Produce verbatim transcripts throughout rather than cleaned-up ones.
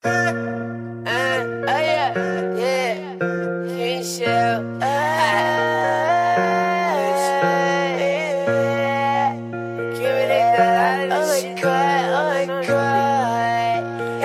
oh yeah, yeah, King Shell. Give me that, oh my God, oh my God.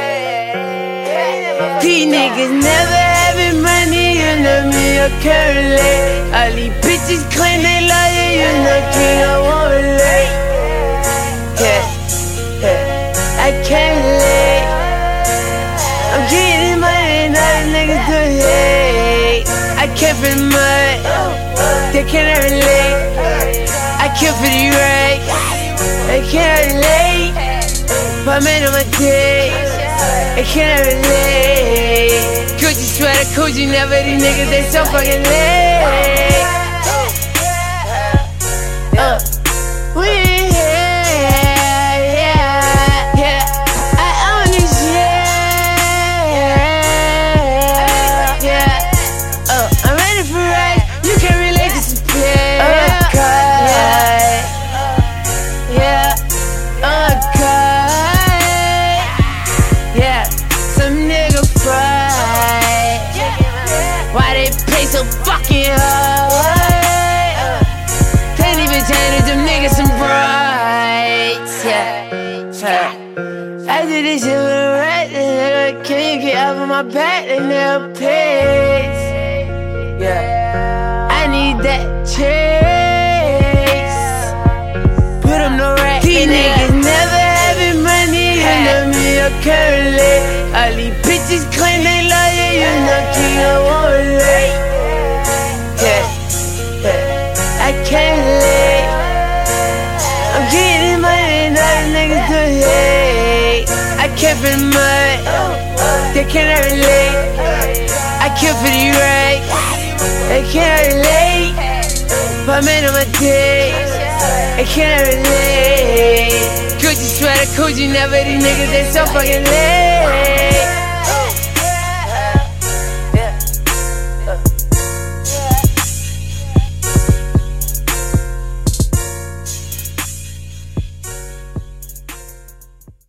These niggas never having money, you know me, I can't relate. All these bitches claim they love you, you know king, I won't relate. Yeah, yeah, I can't relate. I'm getting money and all these niggas do hate. I care for the mud, they cannot relate. I care for the right, they cannot relate. My man on my dick, they cannot relate. Gucci sweater, Gucci never, these niggas, they so fucking late. Uh, we yeah, yeah, yeah. I own this shit. Yeah. Oh, I'm ready for right. You can't relate to some pain. Oh God. Yeah. Yeah. Oh God. Yeah. Some nigga fried. Why they pay so fucking hard? Can't even change them niggas some brights. Yeah. Yeah. After this shit with rat, nigga, can you get off of my back? They never pays. Yeah. I need that chase. Put them no rat. These niggas never having money, you know me, I can't relate. All these bitches claim they love you, you know king, I won't relate. Yeah, yeah, I can't relate. I'm getting money and all these niggas do hate. I care for the mud, they cannot relate. I care for the right, they cannot relate. My man on my dick, they cannot relate. Gucci sweater, Gucci never, these niggas, they so fucking late.